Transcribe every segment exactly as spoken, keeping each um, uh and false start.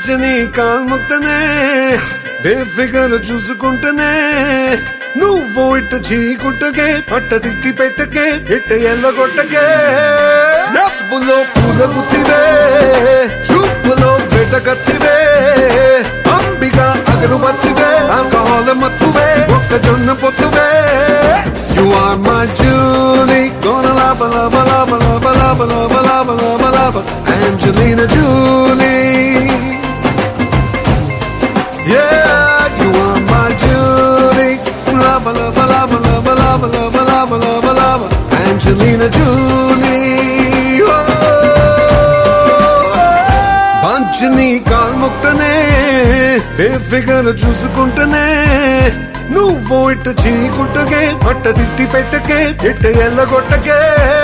పంచని కాల్ముక్తనే బేఫిగర్ చూసుకుంటనే నువ్వు ఇట్ట చీకుట్టగే అట్ట తిట్టి పెట్టకే ఇట్ట ఎల్లగొట్టకే డబ్బులో పూల గుత్తివే చూపులో వెటకత్తివే అంబిగా అగరుబత్తివే ఆల్కహాల్ మత్తువే ఒక్కజొన్న పొత్తువే You are my Julie, gonna lava, lava, lava, lava, lava, lava, lava, lava, lava, Angelina Jolie. Yeah, you are my Julie, lava, lava, lava, lava, lava, lava, lava, lava, lava, Angelina Jolie. Oh, పంచని కాల్ముక్తనే బేఫిగర్ చూసుకుంటనే నువ్వు ఇట్ట చీకుట్టకే అట్ట తిట్టి పెట్టకే ఇట్ట ఎల్లగొట్టకే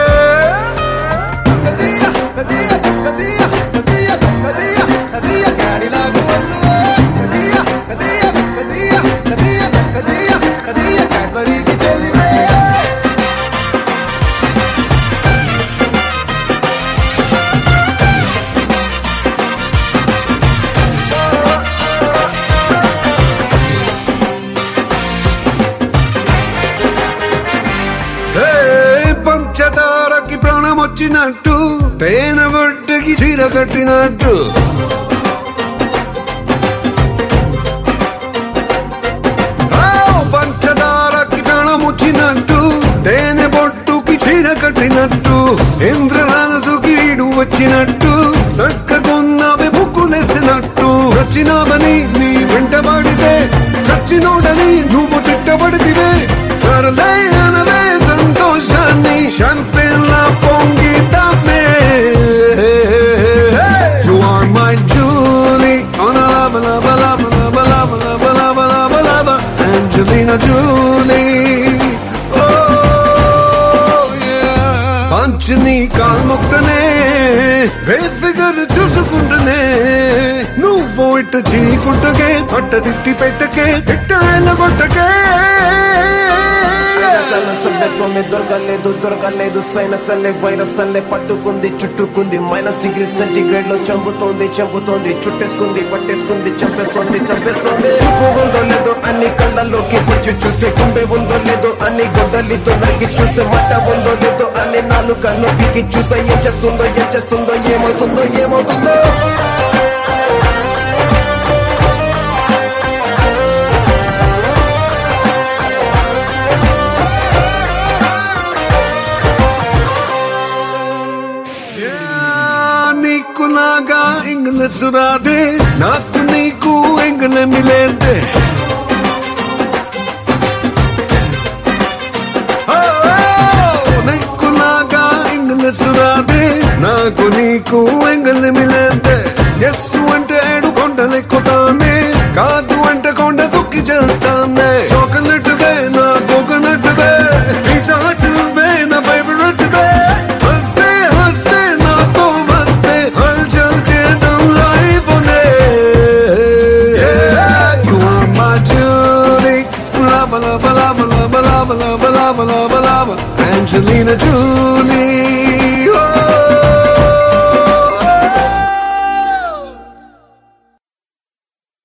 పంచదారకి ప్రాణం వచ్చినట్టు తేనె బొట్టుకి చీర కట్టినట్టు పంచదారకి ప్రాణం వచ్చినట్టు తేనె బొట్టుకి చీర కట్టినట్టు ఇంద్రధనసుకి ఈడు వచ్చినట్టు సక్కకున్నవి బుక్కులేసినట్టు వచ్చినావని నీ వెంటబడితే సచ్చినోడని నువ్వు తిట్టబడితివే సరలే అనవే సంతోషాన్ని షాంపెన్లా పొంగితామే You are my Julie, oh lava, lava, lava, lava, lava, lava, lava, lava, lava, Angelina Jolie. Oh yeah. పంచని కాల్ముక్తనే బేఫిగర్ చూసుకుంటనే నువ్వు ఇట్ట చీకుట్టకే అట్ట తిట్టి పెట్టకే ఇట్ట ఎల్లగొట్టకే సభ్యత్వమే దొరకలేదు దొరకలేదు సైనస్ అల్లే వైరస్ అల్లే పట్టుకుంది చుట్టుకుంది మైనస్ డిగ్రీ సెంటిగ్రేడ్ లో చంపుతోంది చంపుతోంది చుట్టేసుకుంది పట్టేసుకుంది చంపేస్తోంది చంపేస్తోంది చూపు ఉందో లేదో అన్ని కళ్ళల్లోకి పొచ్చి చూసే గుండె ఉందో లేదో అన్ని గొడ్డలితో నరికి చూసే మట్ట ఉందో లేదో అన్ని నాలుక నొక్కి చూసే ఏం చేస్తుందో ఏం చేస్తుందో ఏమవుతుందో ఏమవుతుందో నీకు నాగా ఇంగ్లీష్ రాదే నాకు నీకు ఎంగలే మిలేదే నీకు నాగా ఇంగ్లీష్ రాదే నాకు నీకు ఎంగలే మిలేదే ఎస్సు అంటే ఏడు కొండలెక్కుతానే కాదు అంటే కొండ దుక్కి చేస్తానే చాక్లెట్ వే నా కోకోనట్ వే పిజ్జా హట్ వే నా ఫేవరెట్ వే హస్తే హస్తే నాతో వస్తే హల్చల్ చేద్దాం లైఫ్ నే You are my Julie, lava, lava, lava, lava, lava, lava, lava, lava, lava, Angelina Jolie.